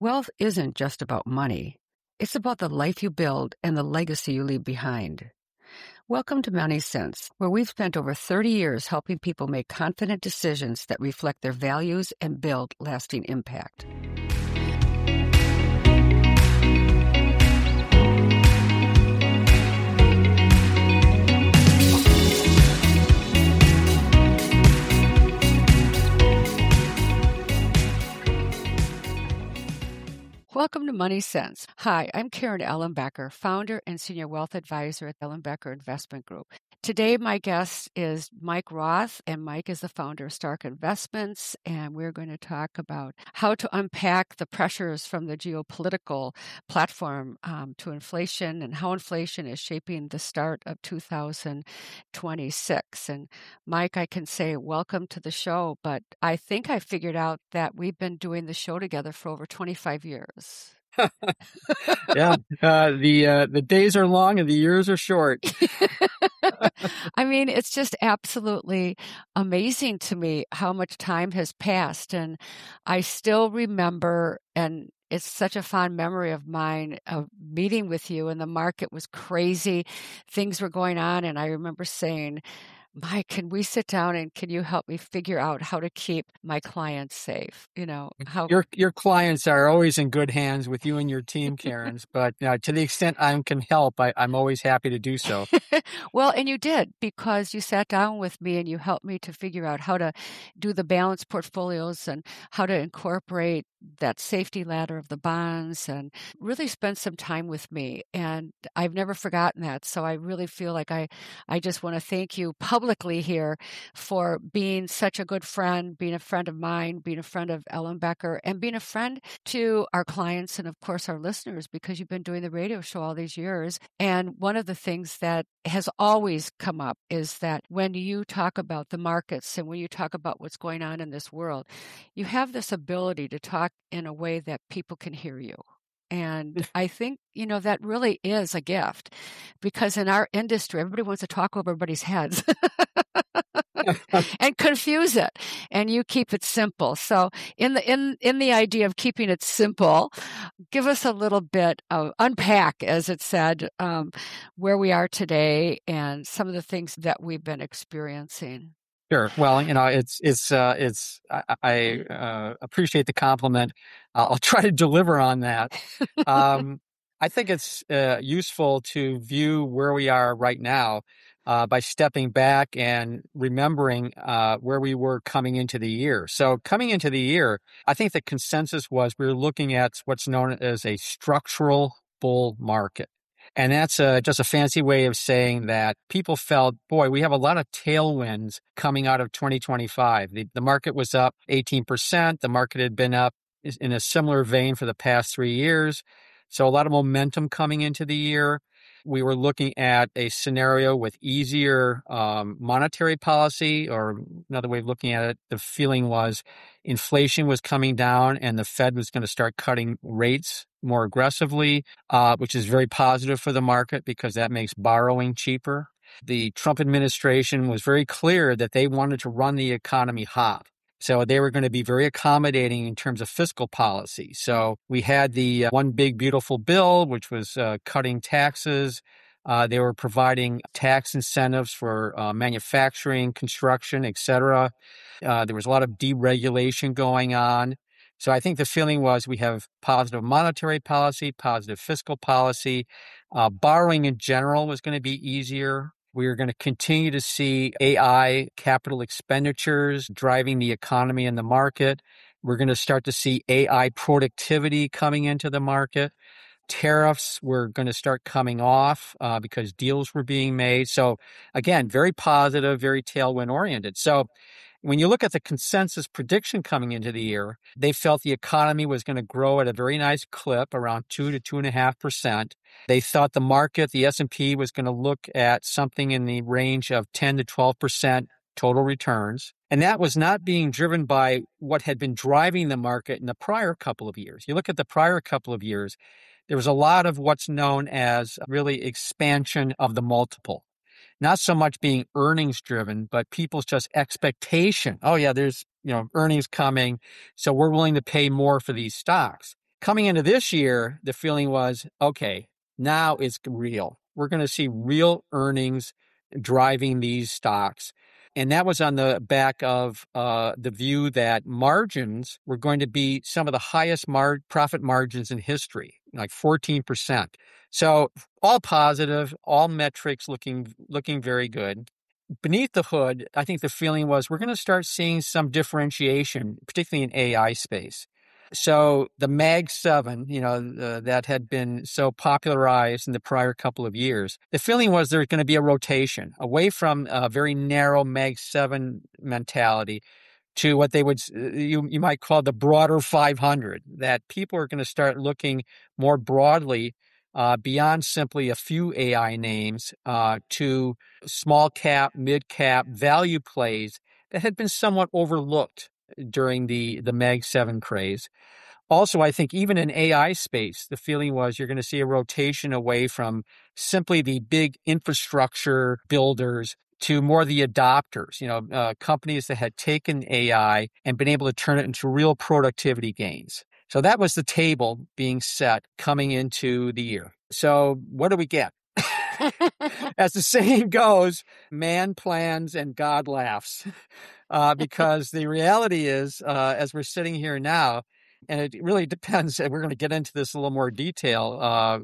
Wealth isn't just about money. It's about the life you build and the legacy you leave behind. Welcome to Money Sense, where we've spent over 30 years helping people make confident decisions that reflect their values and build lasting impact. Welcome to Money Sense. Hi, I'm Karen Ellenbecker, founder and senior wealth advisor at Ellenbecker Investment Group. Today, my guest is Mike Roth, and Mike is the founder of Stark Investments, and we're going to talk about how to unpack the pressures from the geopolitical platform to inflation and how inflation is shaping the start of 2026. And Mike, I can say welcome to the show, but I think I figured out that we've been doing the show together for over 25 years. Yeah, the days are long and the years are short. I mean, it's just absolutely amazing to me how much time has passed. And I still remember, and it's such a fond memory of mine, of meeting with you, and the market was crazy. Things were going on. And I remember saying, Mike, can we sit down and can you help me figure out how to keep my clients safe? You know, how Your clients are always in good hands with you and your team, Karen's. But to the extent I can help, I'm always happy to do so. Well, and you did, because you sat down with me and you helped me to figure out how to do the balanced portfolios and how to incorporate that safety ladder of the bonds and really spend some time with me. And I've never forgotten that. So I really feel like I just want to thank you publicly here for being such a good friend, being a friend of mine, being a friend of Ellenbecker, and being a friend to our clients and, of course, our listeners, because you've been doing the radio show all these years. And one of the things that has always come up is that when you talk about the markets and when you talk about what's going on in this world, you have this ability to talk in a way that people can hear you. And I think, that really is a gift, because in our industry, everybody wants to talk over everybody's heads and confuse it. And you keep it simple. So in the idea of keeping it simple, give us a little bit of unpack, as it said, where we are today and some of the things that we've been experiencing. Sure. Well, I appreciate the compliment. I'll try to deliver on that. I think it's useful to view where we are right now by stepping back and remembering where we were coming into the year. So coming into the year, I think the consensus was we were looking at what's known as a structural bull market. And that's just a fancy way of saying that people felt, boy, we have a lot of tailwinds coming out of 2025. The market was up 18%. The market had been up in a similar vein for the past 3 years. So a lot of momentum coming into the year. We were looking at a scenario with easier monetary policy, or another way of looking at it, the feeling was inflation was coming down and the Fed was going to start cutting rates more aggressively, which is very positive for the market because that makes borrowing cheaper. The Trump administration was very clear that they wanted to run the economy hot. So they were going to be very accommodating in terms of fiscal policy. So we had the one big beautiful bill, which was cutting taxes. They were providing tax incentives for manufacturing, construction, et cetera. There was a lot of deregulation going on. So I think the feeling was we have positive monetary policy, positive fiscal policy. Borrowing in general was going to be easier. We are going to continue to see AI capital expenditures driving the economy and the market. We're going to start to see AI productivity coming into the market. Tariffs were going to start coming off because deals were being made. So again, very positive, very tailwind oriented. So when you look at the consensus prediction coming into the year, they felt the economy was going to grow at a very nice clip, around 2 to 2.5%. They thought the market, the S&P, was going to look at something in the range of 10 to 12% total returns. And that was not being driven by what had been driving the market in the prior couple of years. You look at the prior couple of years, there was a lot of what's known as really expansion of the multiple. Not so much being earnings driven, but people's just expectation. Oh yeah, there's, earnings coming. So we're willing to pay more for these stocks. Coming into this year, the feeling was, okay, now it's real. We're going to see real earnings driving these stocks. And that was on the back of the view that margins were going to be some of the highest profit margins in history, like 14%. So all positive, all metrics looking very good. Beneath the hood, I think the feeling was we're going to start seeing some differentiation, particularly in AI space. So the Mag 7, that had been so popularized in the prior couple of years, the feeling was there's going to be a rotation away from a very narrow Mag 7 mentality to what they would you might call the broader 500, that people are going to start looking more broadly beyond simply a few AI names to small cap, mid cap value plays that had been somewhat overlooked during the Mag 7 craze. Also, I think even in AI space, the feeling was you're going to see a rotation away from simply the big infrastructure builders to more the adopters, companies that had taken AI and been able to turn it into real productivity gains. So that was the table being set coming into the year. So what do we get? As the saying goes, man plans and God laughs. Because the reality is, as we're sitting here now, and it really depends, and we're going to get into this in a little more detail,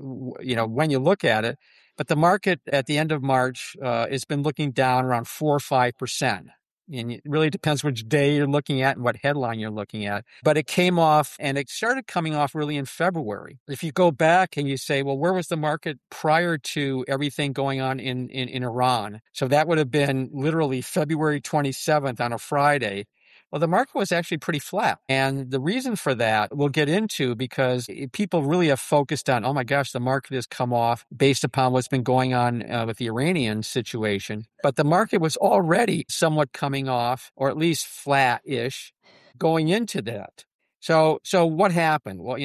when you look at it, but the market at the end of March has been looking down around 4 or 5%. And it really depends which day you're looking at and what headline you're looking at. But it came off, and it started coming off really in February. If you go back and you say, well, where was the market prior to everything going on in Iran? So that would have been literally February 27th on a Friday. Well, the market was actually pretty flat. And the reason for that we'll get into, because people really have focused on, oh my gosh, the market has come off based upon what's been going on with the Iranian situation. But the market was already somewhat coming off, or at least flat-ish, going into that. So what happened? Well,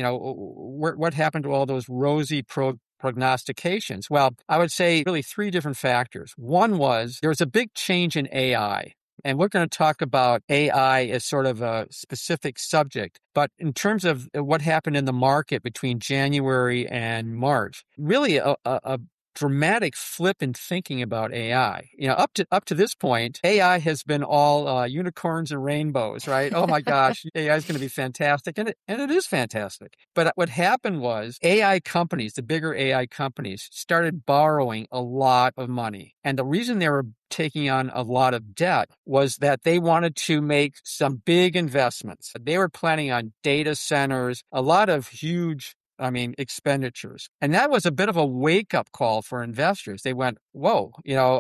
what happened to all those rosy prognostications? Well, I would say really three different factors. One was there was a big change in AI. And we're going to talk about AI as sort of a specific subject. But in terms of what happened in the market between January and March, really a dramatic flip in thinking about AI. Up to this point, AI has been all unicorns and rainbows, right? Oh my gosh, AI is going to be fantastic, and it is fantastic. But what happened was AI companies, the bigger AI companies, started borrowing a lot of money, and the reason they were taking on a lot of debt was that they wanted to make some big investments. They were planning on data centers, a lot of huge expenditures. And that was a bit of a wake-up call for investors. They went, whoa,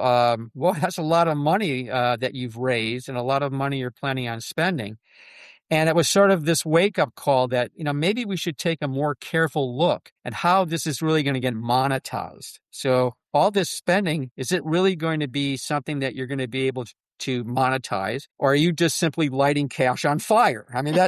that's a lot of money that you've raised and a lot of money you're planning on spending. And it was sort of this wake-up call that, maybe we should take a more careful look at how this is really going to get monetized. So all this spending, is it really going to be something that you're going to be able to monetize, or are you just simply lighting cash on fire? I mean,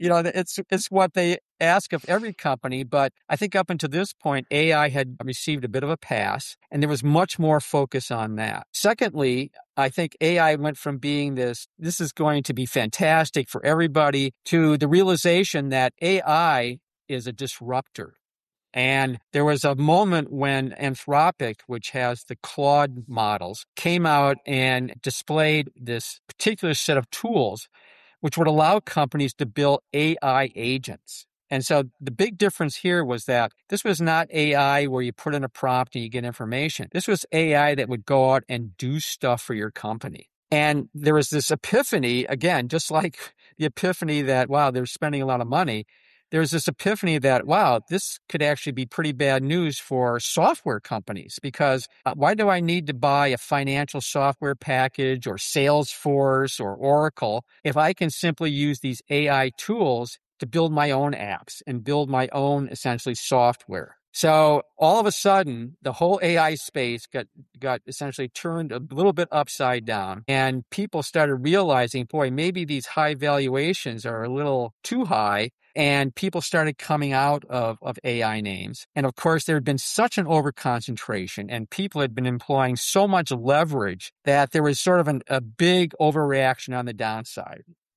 it's what they ask of every company. But I think up until this point, AI had received a bit of a pass, and there was much more focus on that. Secondly, I think AI went from being this is going to be fantastic for everybody, to the realization that AI is a disruptor. And there was a moment when Anthropic, which has the Claude models, came out and displayed this particular set of tools, which would allow companies to build AI agents. And so the big difference here was that this was not AI where you put in a prompt and you get information. This was AI that would go out and do stuff for your company. And there was this epiphany, again, just like the epiphany that, wow, they're spending a lot of money. There's this epiphany that, wow, this could actually be pretty bad news for software companies, because why do I need to buy a financial software package or Salesforce or Oracle if I can simply use these AI tools to build my own apps and build my own, essentially, software? So all of a sudden, the whole AI space got essentially turned a little bit upside down, and people started realizing, boy, maybe these high valuations are a little too high. And people started coming out of AI names. And of course, there had been such an overconcentration, and people had been employing so much leverage that there was sort of a big overreaction on the downside.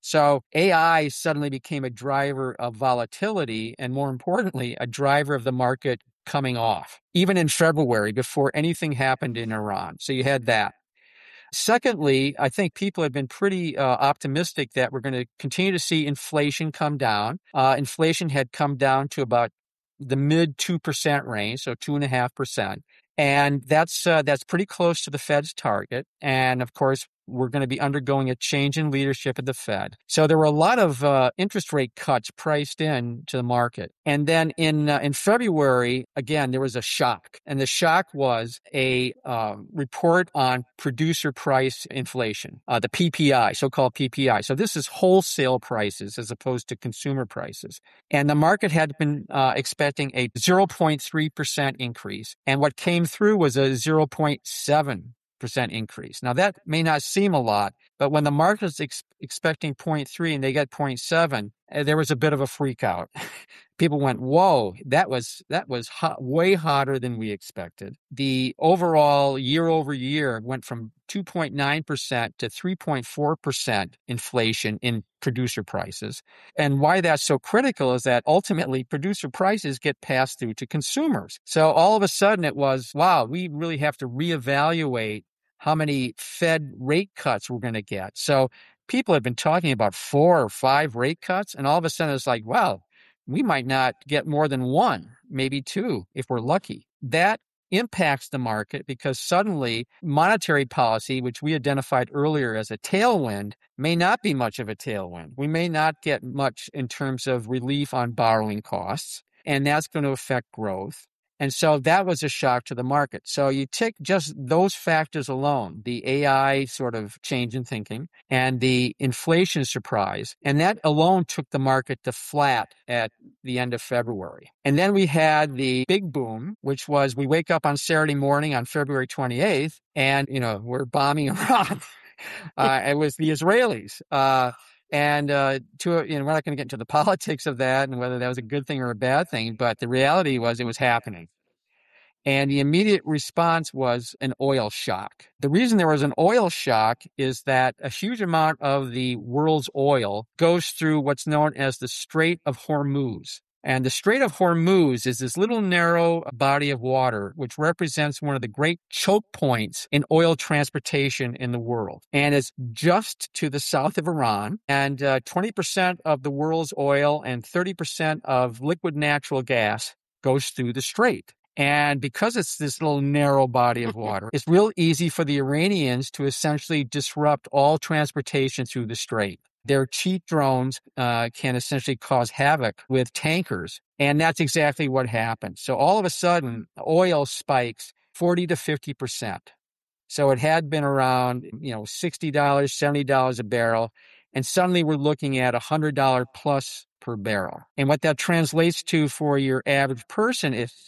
So AI suddenly became a driver of volatility and, more importantly, a driver of the market coming off, even in February before anything happened in Iran. So you had that. Secondly, I think people have been pretty optimistic that we're going to continue to see inflation come down. Inflation had come down to about the mid 2% range, so 2.5%. And that's pretty close to the Fed's target. And of course, we're going to be undergoing a change in leadership at the Fed. So there were a lot of interest rate cuts priced in to the market. And then in February, again, there was a shock. And the shock was a report on producer price inflation, the PPI, so-called PPI. So this is wholesale prices as opposed to consumer prices. And the market had been expecting a 0.3% increase. And what came through was a 0.7% increase. Now, that may not seem a lot, but when the market is expecting 0.3 and they get 0.7, there was a bit of a freak out. People went, whoa, that was hot, way hotter than we expected. The overall year over year went from 2.9% to 3.4% inflation in producer prices. And why that's so critical is that ultimately producer prices get passed through to consumers. So all of a sudden it was, wow, we really have to reevaluate how many Fed rate cuts we're going to get. So people have been talking about 4 or 5 rate cuts, and all of a sudden it's like, wow, we might not get more than 1, maybe 2, if we're lucky. That impacts the market because suddenly monetary policy, which we identified earlier as a tailwind, may not be much of a tailwind. We may not get much in terms of relief on borrowing costs, and that's going to affect growth. And so that was a shock to the market. So you take just those factors alone, the AI sort of change in thinking and the inflation surprise, and that alone took the market to flat at the end of February. And then we had the big boom, which was we wake up on Saturday morning on February 28th, and, we're bombing Iran. It was the Israelis. And we're not going to get into the politics of that and whether that was a good thing or a bad thing, but the reality was it was happening. And the immediate response was an oil shock. The reason there was an oil shock is that a huge amount of the world's oil goes through what's known as the Strait of Hormuz. And the Strait of Hormuz is this little narrow body of water, which represents one of the great choke points in oil transportation in the world. And it's just to the south of Iran. And 20% of the world's oil and 30% of liquid natural gas goes through the strait. And because it's this little narrow body of water, it's real easy for the Iranians to essentially disrupt all transportation through the strait. Their cheap drones can essentially cause havoc with tankers. And that's exactly what happened. So all of a sudden, oil spikes 40 to 50%. So it had been around, $60, $70 a barrel. And suddenly we're looking at $100 plus per barrel. And what that translates to for your average person is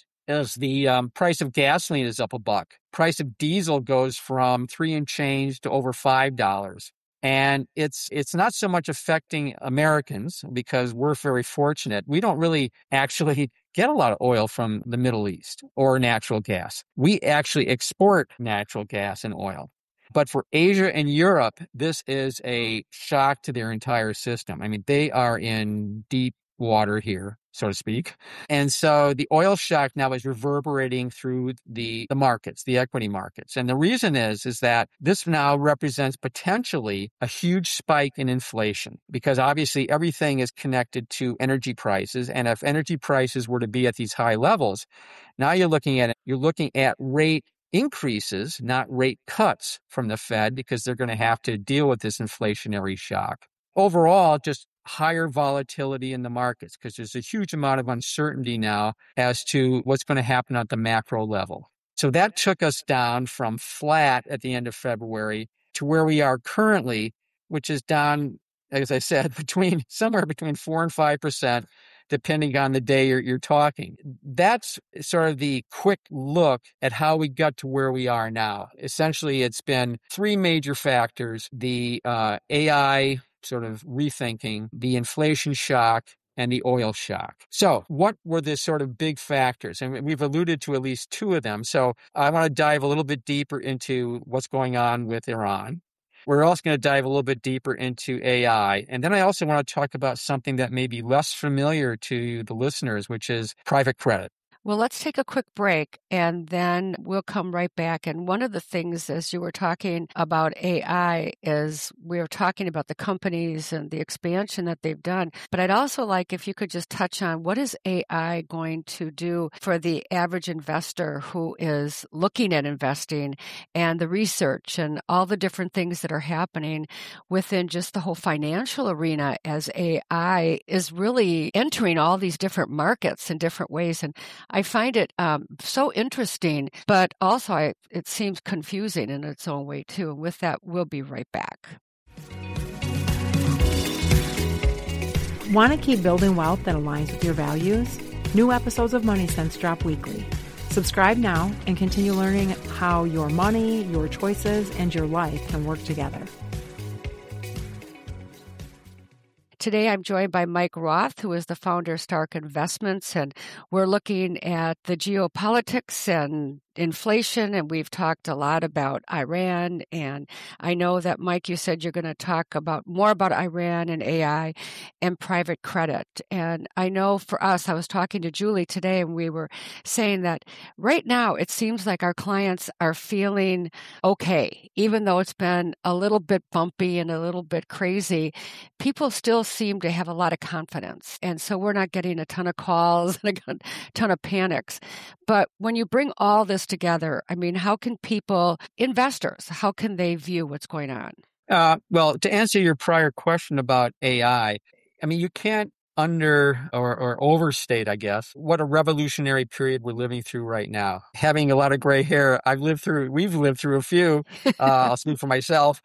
the price of gasoline is up $1. Price of diesel goes from $3 and change to over $5. And it's not so much affecting Americans because we're very fortunate. We don't really actually get a lot of oil from the Middle East or natural gas. We actually export natural gas and oil. But for Asia and Europe, this is a shock to their entire system. I mean, they are in deep water here, so to speak. And so the oil shock now is reverberating through the markets, the equity markets. And the reason is that this now represents potentially a huge spike in inflation because obviously everything is connected to energy prices. And if energy prices were to be at these high levels, now you're looking at rate increases, not rate cuts from the Fed because they're going to have to deal with this inflationary shock. Overall, just higher volatility in the markets because there's a huge amount of uncertainty now as to what's going to happen at the macro level. So that took us down from flat at the end of February to where we are currently, which is down, as I said, somewhere between 4 and 5%, depending on the day you're talking. That's sort of the quick look at how we got to where we are now. Essentially, it's been 3 major factors: the AI sort of rethinking, the inflation shock, and the oil shock. So what were the sort of big factors? And we've alluded to at least 2 of them. So I want to dive a little bit deeper into what's going on with Iran. We're also going to dive a little bit deeper into AI. And then I also want to talk about something that may be less familiar to the listeners, which is private credit. Well, let's take a quick break and then we'll come right back. And one of the things, as you were talking about AI, is we were talking about the companies and the expansion that they've done. But I'd also like if you could just touch on what is AI going to do for the average investor who is looking at investing and the research and all the different things that are happening within just the whole financial arena as AI is really entering all these different markets in different ways. And I find it so interesting, but also it seems confusing in its own way, too. And with that, we'll be right back. Want to keep building wealth that aligns with your values? New episodes of Money Sense drop weekly. Subscribe now and continue learning how your money, your choices, and your life can work together. Today, I'm joined by Mike Roth, who is the founder of Stark Investments, and we're looking at the geopolitics and inflation, and we've talked a lot about Iran. And I know that, Mike, you said you're going to talk more about Iran and AI and private credit. And I know for us, I was talking to Julie today, and we were saying that right now it seems like our clients are feeling okay, even though it's been a little bit bumpy and a little bit crazy. People still seem to have a lot of confidence. And so we're not getting a ton of calls and a ton of panics. But when you bring all this together, I mean, how can investors, how can they view what's going on? Well, to answer your prior question about AI, I mean, you can't or overstate, I guess, what a revolutionary period we're living through right now. Having a lot of gray hair, we've lived through a few, I'll speak for myself,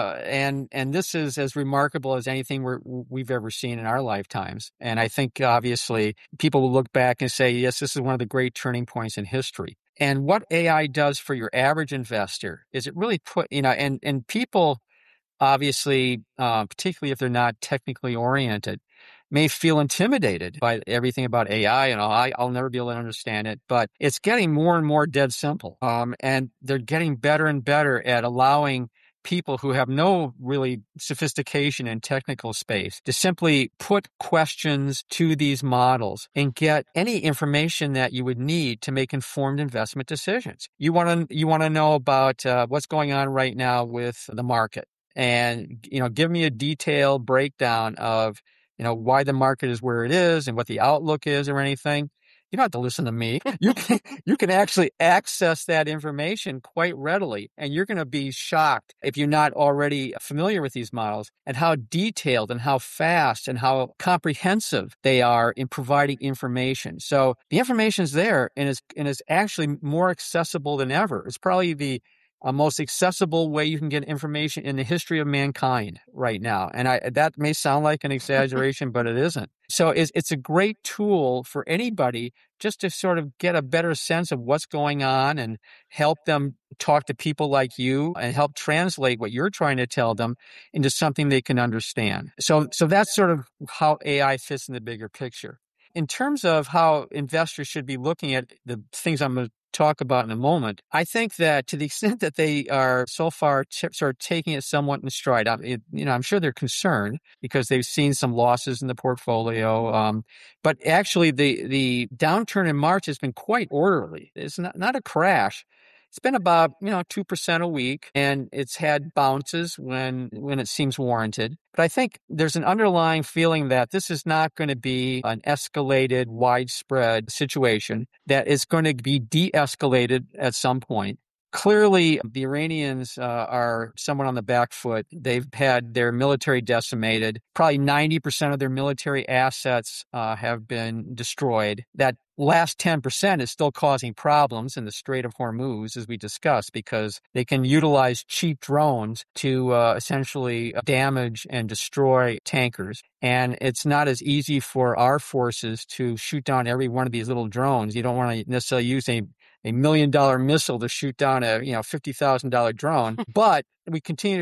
and this is as remarkable as anything we've ever seen in our lifetimes. And I think obviously people will look back and say, yes, this is one of the great turning points in history. And what AI does for your average investor is it really and people obviously, particularly if they're not technically oriented, may feel intimidated by everything about AI and I'll never be able to understand it, but it's getting more and more dead simple. And they're getting better and better at allowing people who have no really sophistication in technical space to simply put questions to these models and get any information that you would need to make informed investment decisions. You want to know about what's going on right now with the market, and give me a detailed breakdown of why the market is where it is and what the outlook is or anything. You don't have to listen to me. You can actually access that information quite readily, and you're going to be shocked if you're not already familiar with these models and how detailed and how fast and how comprehensive they are in providing information. So the information's there and is actually more accessible than ever. It's probably the most accessible way you can get information in the history of mankind right now. And that may sound like an exaggeration, but it isn't. So it's a great tool for anybody just to sort of get a better sense of what's going on and help them talk to people like you and help translate what you're trying to tell them into something they can understand. So that's sort of how AI fits in the bigger picture. In terms of how investors should be looking at the things I'm going to talk about in a moment, I think that to the extent that they are so far sort of taking it somewhat in stride, I'm sure they're concerned because they've seen some losses in the portfolio. But actually, the downturn in March has been quite orderly. It's not a crash. It's been about 2% a week, and it's had bounces when it seems warranted. But I think there's an underlying feeling that this is not going to be an escalated, widespread situation, that it's going to be de-escalated at some point. Clearly, the Iranians are somewhat on the back foot. They've had their military decimated. Probably 90% of their military assets have been destroyed. That last 10% is still causing problems in the Strait of Hormuz, as we discussed, because they can utilize cheap drones to essentially damage and destroy tankers. And it's not as easy for our forces to shoot down every one of these little drones. You don't want to necessarily use a $1 million missile to shoot down a $50,000 drone, but we continue to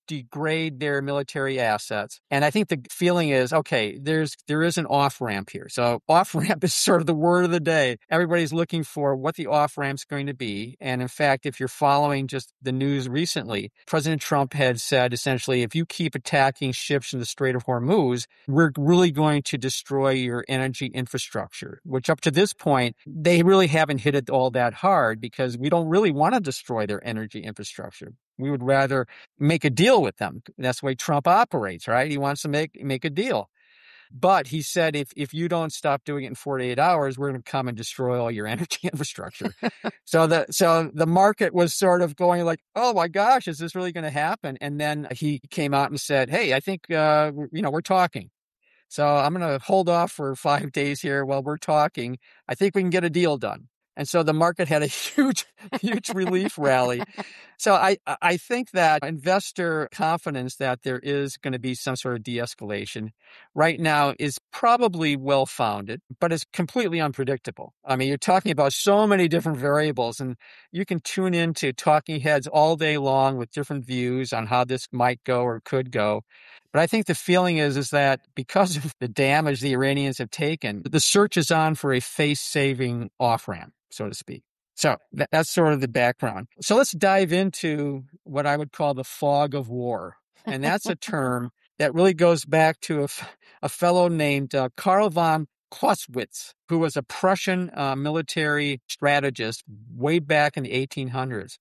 degrade their military assets. And I think the feeling is, okay, there is an off-ramp here. So off-ramp is sort of the word of the day. Everybody's looking for what the off-ramp's going to be. And in fact, if you're following just the news recently, President Trump had said essentially, if you keep attacking ships in the Strait of Hormuz, we're really going to destroy your energy infrastructure, which up to this point, they really haven't hit it all that hard because we don't really want to destroy their energy infrastructure. We would rather make a deal with them. That's the way Trump operates, right? He wants to make a deal. But he said, if you don't stop doing it in 48 hours, we're going to come and destroy all your energy infrastructure. So the market was sort of going like, oh my gosh, is this really going to happen? And then he came out and said, hey, I think, we're talking. So I'm going to hold off for 5 days here while we're talking. I think we can get a deal done. And so the market had a huge relief rally. So I think that investor confidence that there is going to be some sort of de-escalation right now is probably well-founded, but it's completely unpredictable. I mean, you're talking about so many different variables, and you can tune into talking heads all day long with different views on how this might go or could go. But I think the feeling is that because of the damage the Iranians have taken, the search is on for a face-saving off-ramp, so to speak. So that's sort of the background. So let's dive into what I would call the fog of war. And that's a term that really goes back to a fellow named Karl von Clausewitz, who was a Prussian military strategist way back in the 1800s.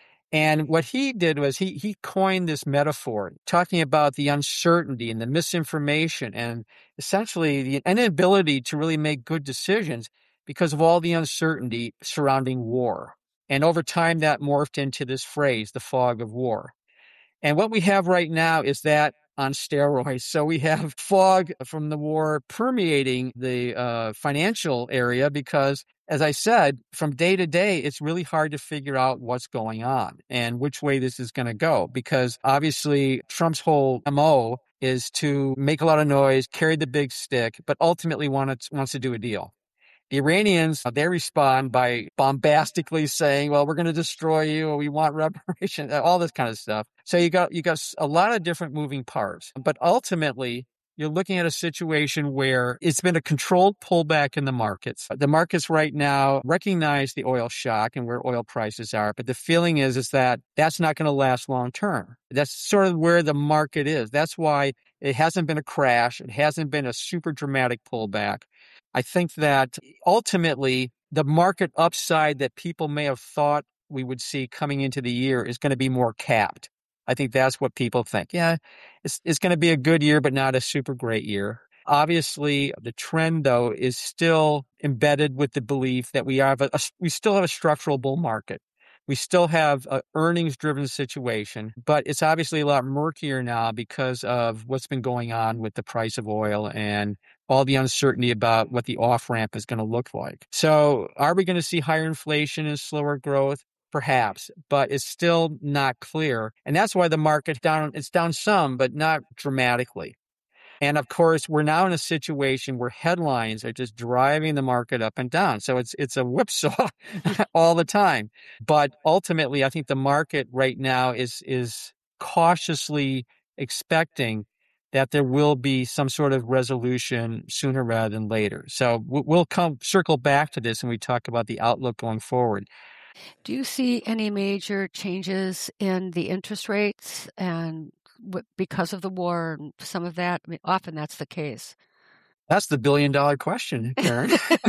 And what he did was he coined this metaphor, talking about the uncertainty and the misinformation and essentially the inability to really make good decisions because of all the uncertainty surrounding war. And over time, that morphed into this phrase, the fog of war. And what we have right now is that on steroids. So we have fog from the war permeating the financial area because, as I said, from day to day, it's really hard to figure out what's going on and which way this is going to go. Because obviously, Trump's whole MO is to make a lot of noise, carry the big stick, but ultimately wants to do a deal. The Iranians, they respond by bombastically saying, well, we're going to destroy you, or we want reparation, all this kind of stuff. So you got a lot of different moving parts. But ultimately, you're looking at a situation where it's been a controlled pullback in the markets. The markets right now recognize the oil shock and where oil prices are, but the feeling is that that's not going to last long term. That's sort of where the market is. That's why it hasn't been a crash. It hasn't been a super dramatic pullback. I think that ultimately the market upside that people may have thought we would see coming into the year is going to be more capped. I think that's what people think. Yeah, it's going to be a good year, but not a super great year. Obviously, the trend, though, is still embedded with the belief that we still have a structural bull market. We still have an earnings-driven situation, but it's obviously a lot murkier now because of what's been going on with the price of oil and all the uncertainty about what the off-ramp is going to look like. So are we going to see higher inflation and slower growth? Perhaps, but it's still not clear. And that's why the market it's down some, but not dramatically. And of course, we're now in a situation where headlines are just driving the market up and down. So it's a whipsaw all the time. But ultimately, I think the market right now is cautiously expecting that there will be some sort of resolution sooner rather than later. So we'll circle back to this when we talk about the outlook going forward. Do you see any major changes in the interest rates and because of the war and some of that? I mean, often that's the case. That's the billion-dollar question, Karen.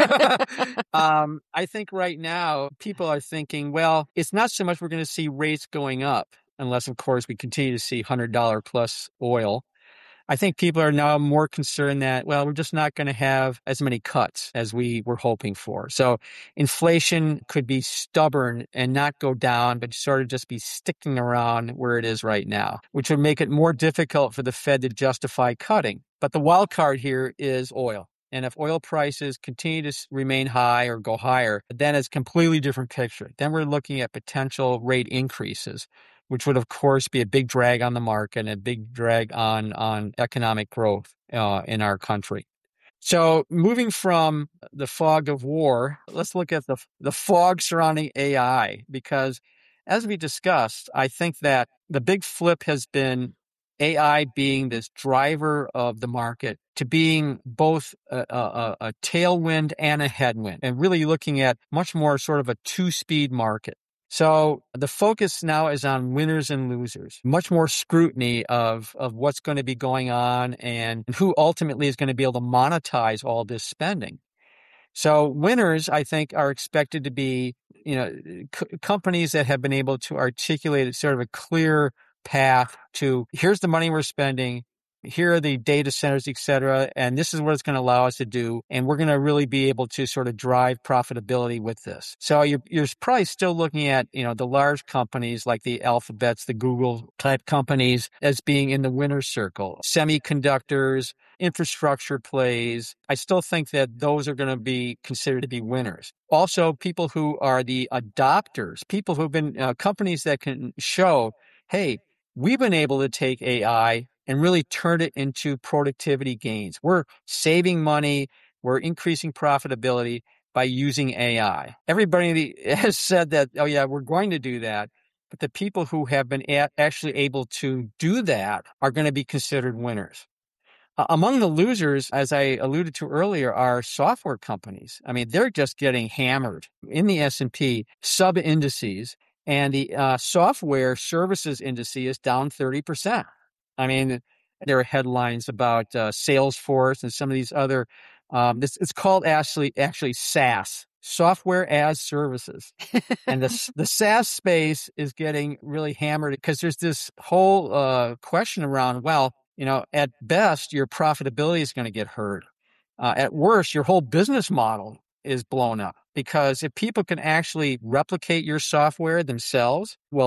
I think right now people are thinking, well, it's not so much we're going to see rates going up, unless, of course, we continue to see $100 plus oil. I think people are now more concerned that, well, we're just not going to have as many cuts as we were hoping for. So inflation could be stubborn and not go down, but sort of just be sticking around where it is right now, which would make it more difficult for the Fed to justify cutting. But the wild card here is oil. And if oil prices continue to remain high or go higher, then it's a completely different picture. Then we're looking at potential rate increases, which would, of course, be a big drag on the market and a big drag on economic growth in our country. So moving from the fog of war, let's look at the fog surrounding AI, because as we discussed, I think that the big flip has been AI being this driver of the market to being both a tailwind and a headwind, and really looking at much more sort of a two-speed market. So the focus now is on winners and losers, much more scrutiny of what's going to be going on and who ultimately is going to be able to monetize all this spending. So winners, I think, are expected to be, companies that have been able to articulate sort of a clear path to here's the money we're spending, here are the data centers, et cetera, and this is what it's going to allow us to do, and we're going to really be able to sort of drive profitability with this. So you're probably still looking at, the large companies like the Alphabets, the Google type companies as being in the winner's circle. Semiconductors, infrastructure plays, I still think that those are going to be considered to be winners. Also, people who are the adopters, people who've been companies that can show, hey, we've been able to take AI and really turn it into productivity gains. We're saving money. We're increasing profitability by using AI. Everybody has said that, oh yeah, we're going to do that. But the people who have been actually able to do that are going to be considered winners. Among the losers, as I alluded to earlier, are software companies. I mean, they're just getting hammered in the S&P sub-indices, and the software services indice is down 30%. I mean, there are headlines about Salesforce and some of these other, it's called actually SaaS, software as services. And the SaaS space is getting really hammered because there's this whole question around, well, at best, your profitability is going to get hurt. At worst, your whole business model is blown up, because if people can actually replicate your software themselves, well,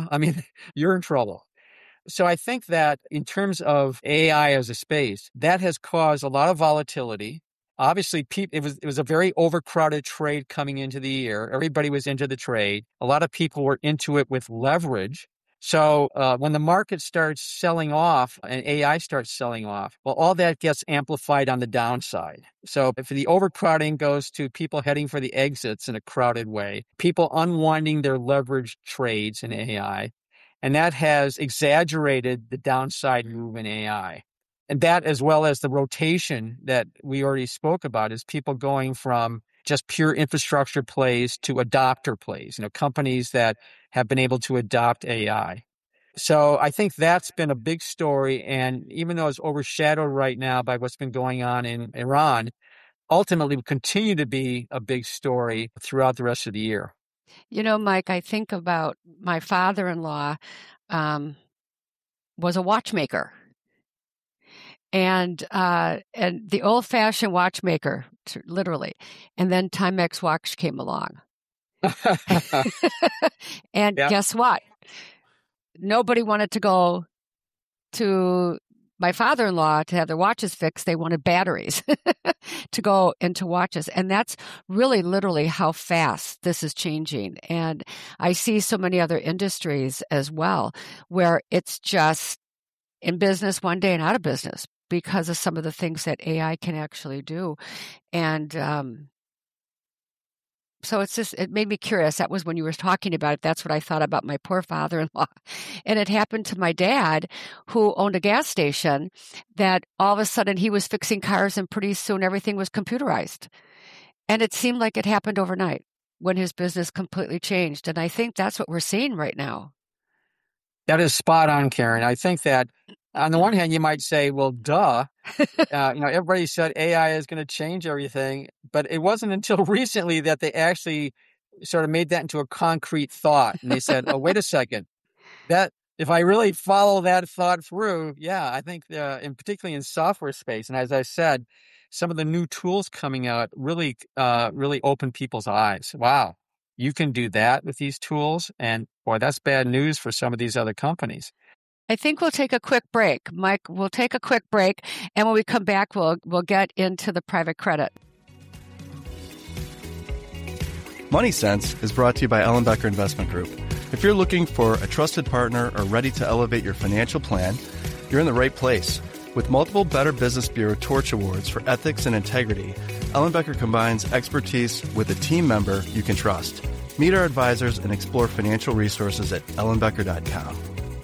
you're in trouble. So I think that in terms of AI as a space, that has caused a lot of volatility. Obviously, it was a very overcrowded trade coming into the year. Everybody was into the trade. A lot of people were into it with leverage. So when the market starts selling off and AI starts selling off, well, all that gets amplified on the downside. So if the overcrowding goes to people heading for the exits in a crowded way, people unwinding their leverage trades in AI, and that has exaggerated the downside move in AI. And that, as well as the rotation that we already spoke about, is people going from just pure infrastructure plays to adopter plays, companies that have been able to adopt AI. So I think that's been a big story. And even though it's overshadowed right now by what's been going on in Iran, ultimately will continue to be a big story throughout the rest of the year. Mike, I think about my father-in-law was a watchmaker. And the old-fashioned watchmaker, literally. And then Timex watch came along. And Guess what? Nobody wanted to go to my father-in-law to have their watches fixed. They wanted batteries to go into watches. And that's really literally how fast this is changing. And I see so many other industries as well, where it's just in business one day and out of business because of some of the things that AI can actually do. And so it made me curious. That was when you were talking about it. That's what I thought about my poor father-in-law. And it happened to my dad, who owned a gas station, that all of a sudden he was fixing cars and pretty soon everything was computerized. And it seemed like it happened overnight when his business completely changed. And I think that's what we're seeing right now. That is spot on, Karen. I think that on the one hand, you might say, well, duh. Everybody said AI is going to change everything, but it wasn't until recently that they actually sort of made that into a concrete thought. And they said, oh, wait a second, that if I really follow that thought through, I think, and particularly in software space. And as I said, some of the new tools coming out really open people's eyes. Wow, you can do that with these tools. And boy, that's bad news for some of these other companies. I think we'll take a quick break. Mike, we'll take a quick break. And when we come back, we'll get into the private credit. Money Sense is brought to you by Ellenbecker Investment Group. If you're looking for a trusted partner or ready to elevate your financial plan, you're in the right place. With multiple Better Business Bureau Torch Awards for ethics and integrity, Ellenbecker combines expertise with a team member you can trust. Meet our advisors and explore financial resources at ellenbecker.com.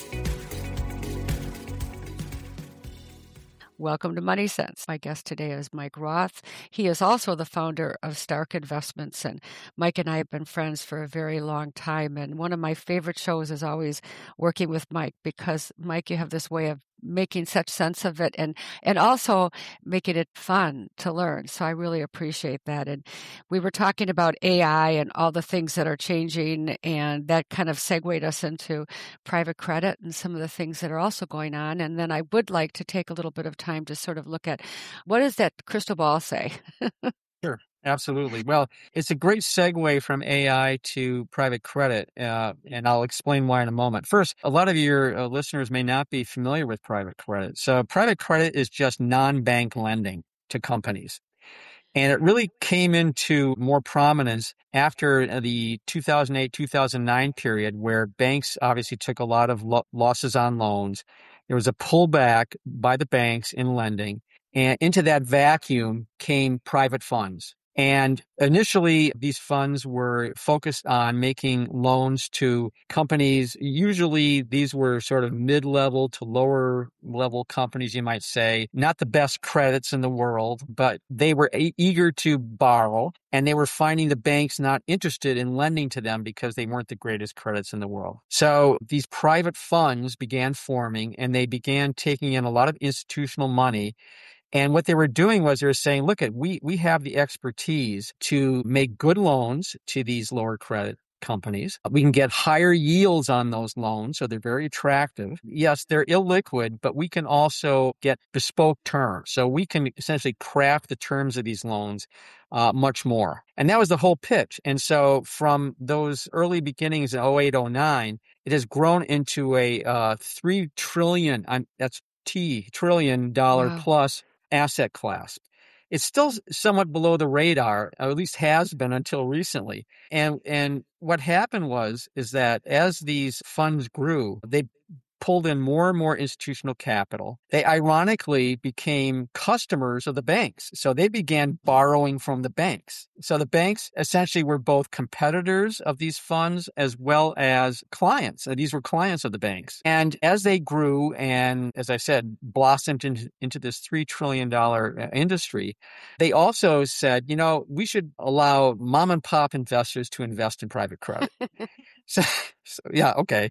Welcome to Money Sense. My guest today is Mike Roth. He is also the founder of Stark Investments, and Mike and I have been friends for a very long time. And one of my favorite shows is always working with Mike because, Mike, you have this way of making such sense of it and also making it fun to learn. So I really appreciate that. And we were talking about AI and all the things that are changing, and that kind of segued us into private credit and some of the things that are also going on. And then I would like to take a little bit of time to sort of look at what does that crystal ball say? Sure. Absolutely. Well, it's a great segue from AI to private credit, and I'll explain why in a moment. First, a lot of your listeners may not be familiar with private credit. So private credit is just non-bank lending to companies. And it really came into more prominence after the 2008-2009 period, where banks obviously took a lot of losses on loans. There was a pullback by the banks in lending, and into that vacuum came private funds. And initially, these funds were focused on making loans to companies. Usually, these were sort of mid-level to lower-level companies, you might say. Not the best credits in the world, but they were eager to borrow, and they were finding the banks not interested in lending to them because they weren't the greatest credits in the world. So these private funds began forming, and they began taking in a lot of institutional money. And what they were doing was they were saying, look, we have the expertise to make good loans to these lower credit companies. We can get higher yields on those loans, so they're very attractive. Yes, they're illiquid, but we can also get bespoke terms. So we can essentially craft the terms of these loans much more. And that was the whole pitch. And so from those early beginnings in 08, 09, it has grown into a $3 trillion, that's trillion dollar Wow. plus asset class. It's still somewhat below the radar, or at least has been until recently. And what happened is that as these funds grew, they pulled in more and more institutional capital. They ironically became customers of the banks. So they began borrowing from the banks. So the banks essentially were both competitors of these funds as well as clients. These were clients of the banks. And as they grew and, as I said, blossomed into this $3 trillion industry, they also said, we should allow mom and pop investors to invest in private credit. So yeah, okay.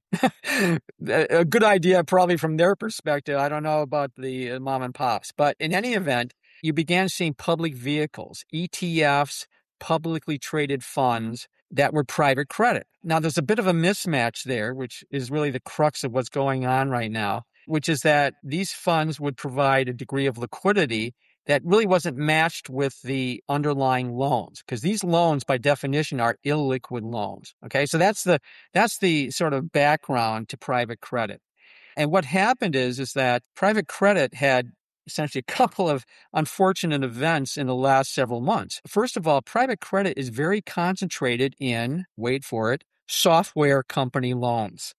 A good idea probably from their perspective. I don't know about the mom and pops. But in any event, you began seeing public vehicles, ETFs, publicly traded funds that were private credit. Now, there's a bit of a mismatch there, which is really the crux of what's going on right now, which is that these funds would provide a degree of liquidity that really wasn't matched with the underlying loans, because these loans by definition are illiquid loans. Okay. So that's the sort of background to private credit. And what happened is that private credit had essentially a couple of unfortunate events in the last several months. First of all, private credit is very concentrated in, wait for it, software company loans.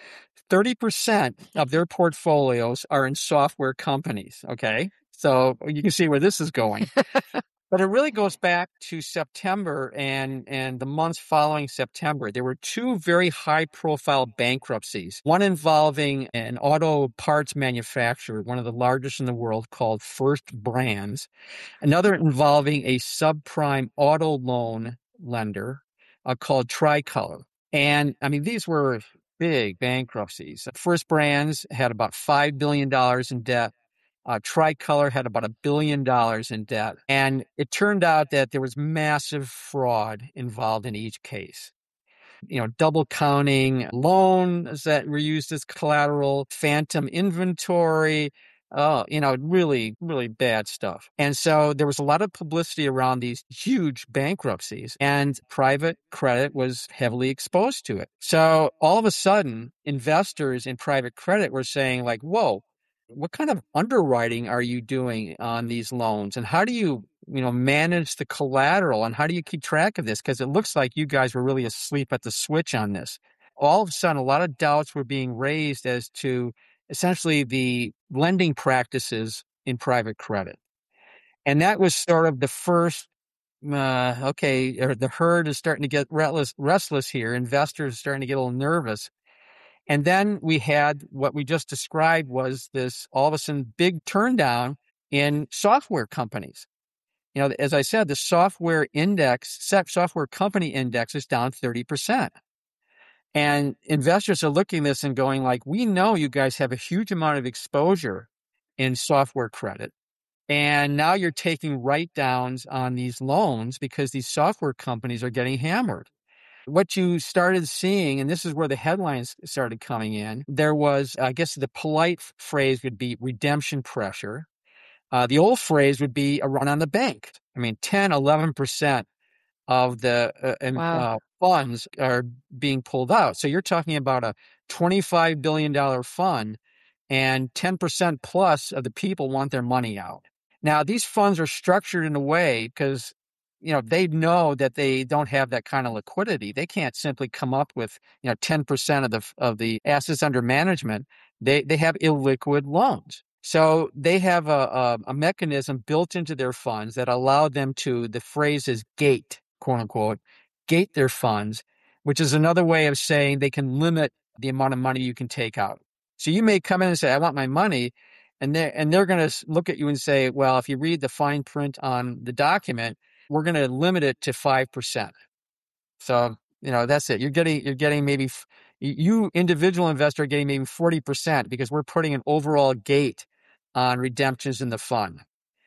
30% of their portfolios are in software companies. Okay. So you can see where this is going. But it really goes back to September and the months following September. There were two very high-profile bankruptcies, one involving an auto parts manufacturer, one of the largest in the world, called First Brands, another involving a subprime auto loan lender called Tricolor. And, I mean, these were big bankruptcies. First Brands had about $5 billion in debt. Tricolor had about $1 billion in debt. And it turned out that there was massive fraud involved in each case. Double counting loans that were used as collateral, phantom inventory, really, really bad stuff. And so there was a lot of publicity around these huge bankruptcies, and private credit was heavily exposed to it. So all of a sudden, investors in private credit were saying like, whoa, what kind of underwriting are you doing on these loans? And how do you, manage the collateral? And how do you keep track of this? Because it looks like you guys were really asleep at the switch on this. All of a sudden, a lot of doubts were being raised as to essentially the lending practices in private credit. And that was sort of the first okay, or the herd is starting to get restless here. Investors are starting to get a little nervous. And then we had what we just described was this all of a sudden big turndown in software companies. As I said, the software company index is down 30%. And investors are looking at this and going like, we know you guys have a huge amount of exposure in software credit. And now you're taking write-downs on these loans because these software companies are getting hammered. What you started seeing, and this is where the headlines started coming in, there was, I guess the polite phrase would be redemption pressure. The old phrase would be a run on the bank. I mean, 10, 11% of the funds are being pulled out. So you're talking about a $25 billion fund, and 10% plus of the people want their money out. Now, these funds are structured in a way because, they know that they don't have that kind of liquidity. They can't simply come up with, 10% of the assets under management. They have illiquid loans. So they have a mechanism built into their funds that allow them to, the phrase is gate, quote unquote, gate their funds, which is another way of saying they can limit the amount of money you can take out. So you may come in and say, I want my money. And they're going to look at you and say, well, if you read the fine print on the document, we're going to limit it to 5%. So, that's it. You're getting maybe, you individual investor are getting maybe 40% because we're putting an overall gate on redemptions in the fund.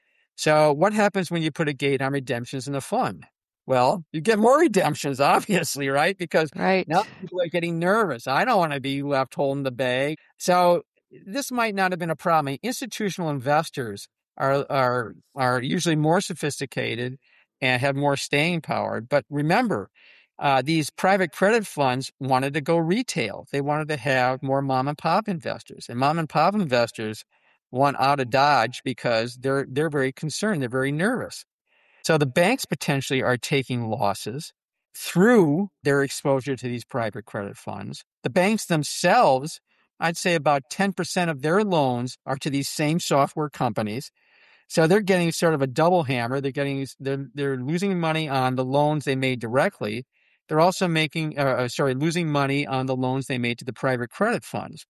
So what happens when you put a gate on redemptions in the fund? Well, you get more redemptions, obviously, right? Because now people are getting nervous. I don't want to be left holding the bag. So this might not have been a problem. Institutional investors are usually more sophisticated and have more staying power. But remember, these private credit funds wanted to go retail. They wanted to have more mom and pop investors, and mom and pop investors want out of Dodge because they're very concerned. They're very nervous. So the banks potentially are taking losses through their exposure to these private credit funds. The banks themselves, I'd say about 10% of their loans are to these same software companies. So they're getting sort of a double hammer. They're losing money on the loans they made directly. They're also losing money on the loans they made to the private credit funds.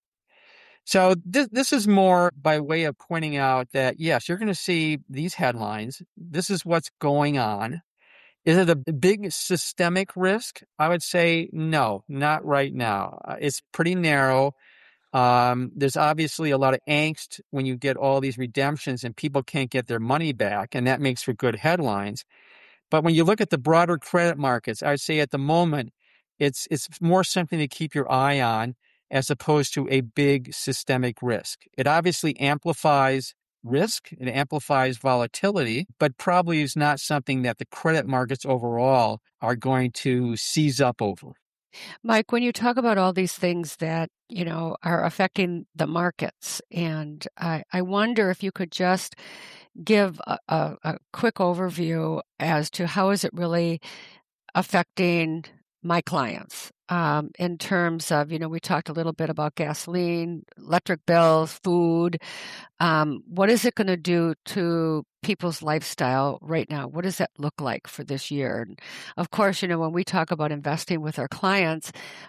So this is more by way of pointing out that, yes, you're going to see these headlines. This is what's going on. Is it a big systemic risk? I would say no, not right now. It's pretty narrow. There's obviously a lot of angst when you get all these redemptions and people can't get their money back, and that makes for good headlines. But when you look at the broader credit markets, I would say at the moment, it's more something to keep your eye on as opposed to a big systemic risk. It obviously amplifies risk, it amplifies volatility, but probably is not something that the credit markets overall are going to seize up over. Mike, when you talk about all these things that, are affecting the markets, and I wonder if you could just give a quick overview as to how is it really affecting my clients in terms of, we talked a little bit about gasoline, electric bills, food. What is it going to do to people's lifestyle right now? What does that look like for this year? And of course, when we talk about investing with our clients,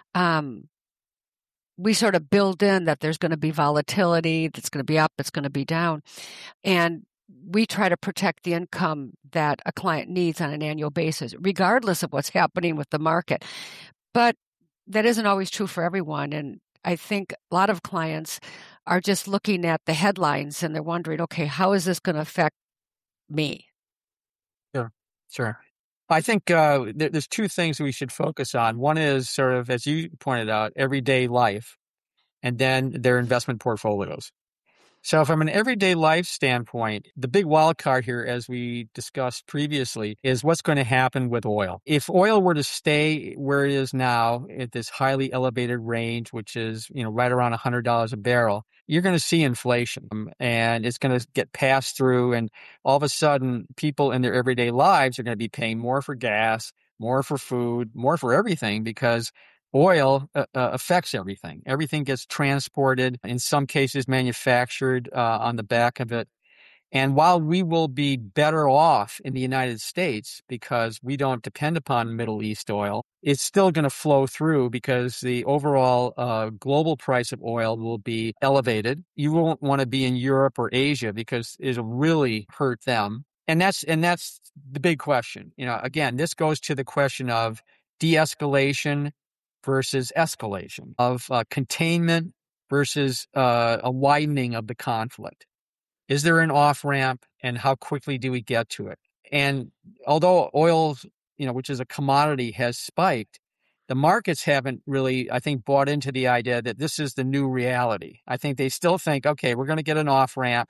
we sort of build in that there's going to be volatility, that's going to be up, it's going to be down. And we try to protect the income that a client needs on an annual basis, regardless of what's happening with the market. But that isn't always true for everyone. And I think a lot of clients are just looking at the headlines and they're wondering, okay, how is this going to affect me? Sure. I think there's two things we should focus on. One is sort of, as you pointed out, everyday life, and then their investment portfolios. So from an everyday life standpoint, the big wild card here, as we discussed previously, is what's going to happen with oil. If oil were to stay where it is now at this highly elevated range, which is, right around $100 a barrel, you're going to see inflation, and it's going to get passed through. And all of a sudden, people in their everyday lives are going to be paying more for gas, more for food, more for everything, because oil affects everything. Everything gets transported, in some cases manufactured on the back of it. And while we will be better off in the United States because we don't depend upon Middle East oil, it's still going to flow through because the overall global price of oil will be elevated. You won't want to be in Europe or Asia because it'll really hurt them. And that's the big question. Again, this goes to the question of de-escalation versus escalation, of containment versus a widening of the conflict. Is there an off-ramp, and how quickly do we get to it? And although oil, which is a commodity, has spiked, the markets haven't really, I think, bought into the idea that this is the new reality. I think they still think, okay, we're going to get an off-ramp.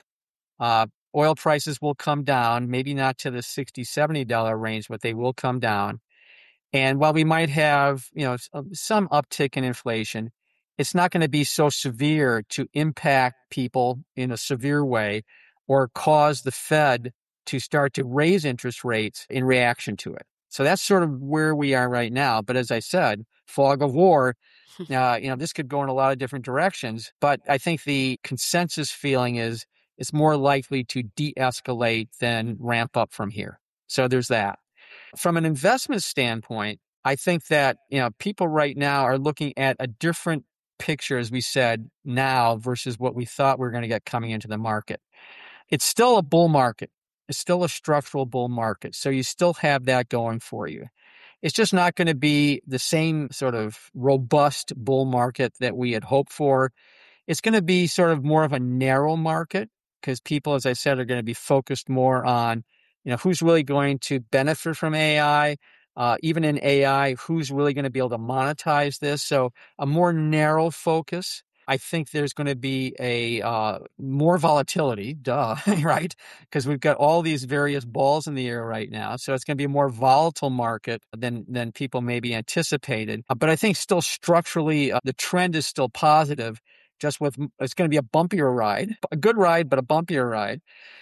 Oil prices will come down, maybe not to the $60, $70 range, but they will come down. And while we might have, some uptick in inflation, it's not going to be so severe to impact people in a severe way or cause the Fed to start to raise interest rates in reaction to it. So that's sort of where we are right now. But as I said, fog of war, this could go in a lot of different directions. But I think the consensus feeling is it's more likely to de-escalate than ramp up from here. So there's that. From an investment standpoint, I think that, people right now are looking at a different picture, as we said, now versus what we thought we were going to get coming into the market. It's still a bull market. It's still a structural bull market. So you still have that going for you. It's just not going to be the same sort of robust bull market that we had hoped for. It's going to be sort of more of a narrow market because people, as I said, are going to be focused more on, who's really going to benefit from AI. Even in AI, who's really going to be able to monetize this? So a more narrow focus. I think there's going to be a more volatility, right? Because we've got all these various balls in the air right now. So it's going to be a more volatile market than people maybe anticipated. But I think still structurally, the trend is still positive. It's going to be a bumpier ride, a good ride, but a bumpier ride.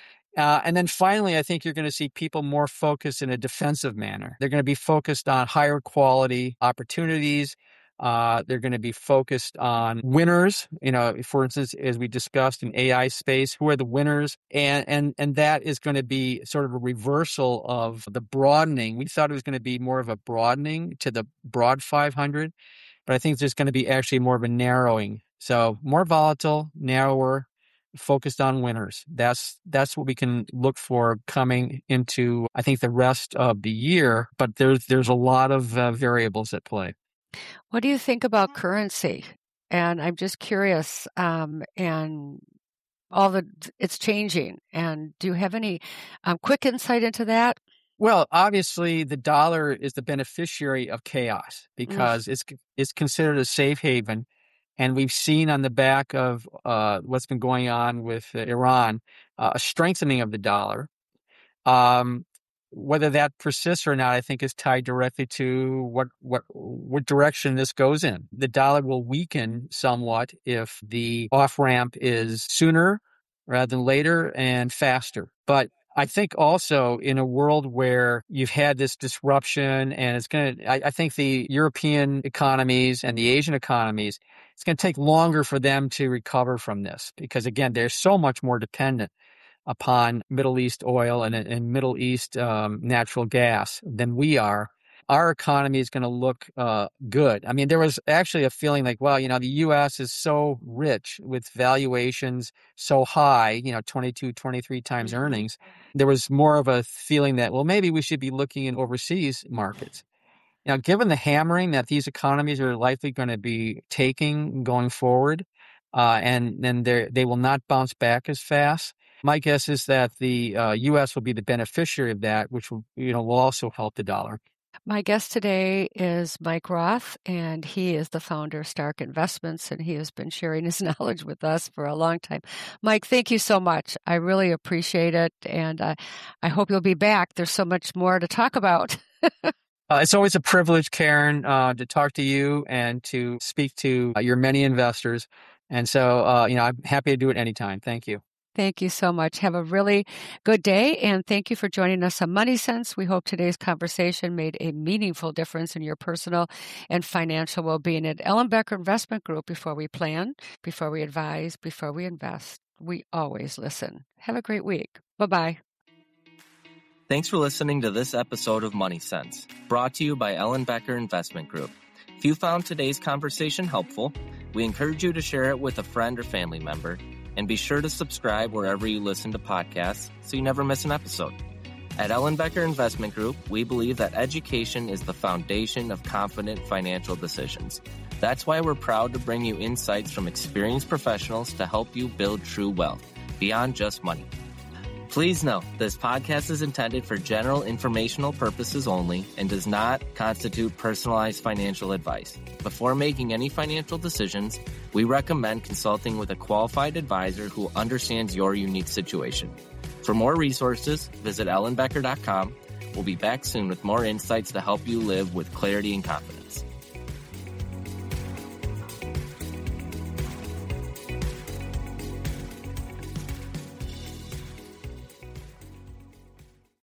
And then finally, I think you're going to see people more focused in a defensive manner. They're going to be focused on higher quality opportunities. They're going to be focused on winners. For instance, as we discussed in AI space, who are the winners? And that is going to be sort of a reversal of the broadening. We thought it was going to be more of a broadening to the broad 500, but I think there's going to be actually more of a narrowing. So more volatile, narrower, focused on winners. That's what we can look for coming into, I think, the rest of the year. But there's a lot of variables at play. What do you think about currency? And I'm just curious, and it's changing. And do you have any quick insight into that? Well, obviously, the dollar is the beneficiary of chaos because it's considered a safe haven. And we've seen on the back of what's been going on with Iran, a strengthening of the dollar. Whether that persists or not, I think is tied directly to what direction this goes in. The dollar will weaken somewhat if the off-ramp is sooner rather than later and faster. But I think also in a world where you've had this disruption and I think the European economies and the Asian economies, it's going to take longer for them to recover from this because, again, they're so much more dependent upon Middle East oil and Middle East natural gas than we are. Our economy is going to look good. I mean, there was actually a feeling like, well, the U.S. is so rich with valuations so high, 22, 23 times earnings. There was more of a feeling that, well, maybe we should be looking in overseas markets. Now, given the hammering that these economies are likely going to be taking going forward, and then they will not bounce back as fast, my guess is that the U.S. will be the beneficiary of that, which will also help the dollar. My guest today is Mike Roth, and he is the founder of Stark Investments, and he has been sharing his knowledge with us for a long time. Mike, thank you so much. I really appreciate it, and I hope you'll be back. There's so much more to talk about. It's always a privilege, Karen, to talk to you and to speak to your many investors. And so, I'm happy to do it anytime. Thank you. Thank you so much. Have a really good day, and thank you for joining us on Money Sense. We hope today's conversation made a meaningful difference in your personal and financial well-being. At Ellenbecker Investment Group, before we plan, before we advise, before we invest, we always listen. Have a great week. Bye-bye. Thanks for listening to this episode of Money Sense, brought to you by Ellen Becker Investment Group. If you found today's conversation helpful, we encourage you to share it with a friend or family member, and be sure to subscribe wherever you listen to podcasts so you never miss an episode. At Ellen Becker Investment Group, we believe that education is the foundation of confident financial decisions. That's why we're proud to bring you insights from experienced professionals to help you build true wealth, beyond just money. Please note, this podcast is intended for general informational purposes only and does not constitute personalized financial advice. Before making any financial decisions, we recommend consulting with a qualified advisor who understands your unique situation. For more resources, visit ellenbecker.com. We'll be back soon with more insights to help you live with clarity and confidence.